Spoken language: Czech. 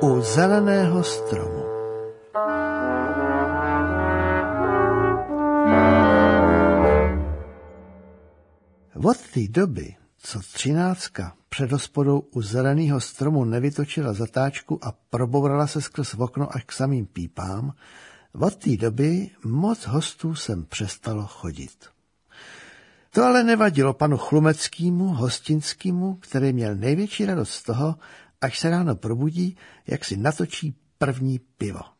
U zeleného stromu. Od té doby, co 13 před hospodou u zeleného stromu nevytočila zatáčku a probourala se skrz okno až k samým pípám, od té doby moc hostů sem přestalo chodit. To ale nevadilo panu Chlumeckému, Hostinskému, který měl největší radost z toho, až se ráno probudí, jak si natočí první pivo.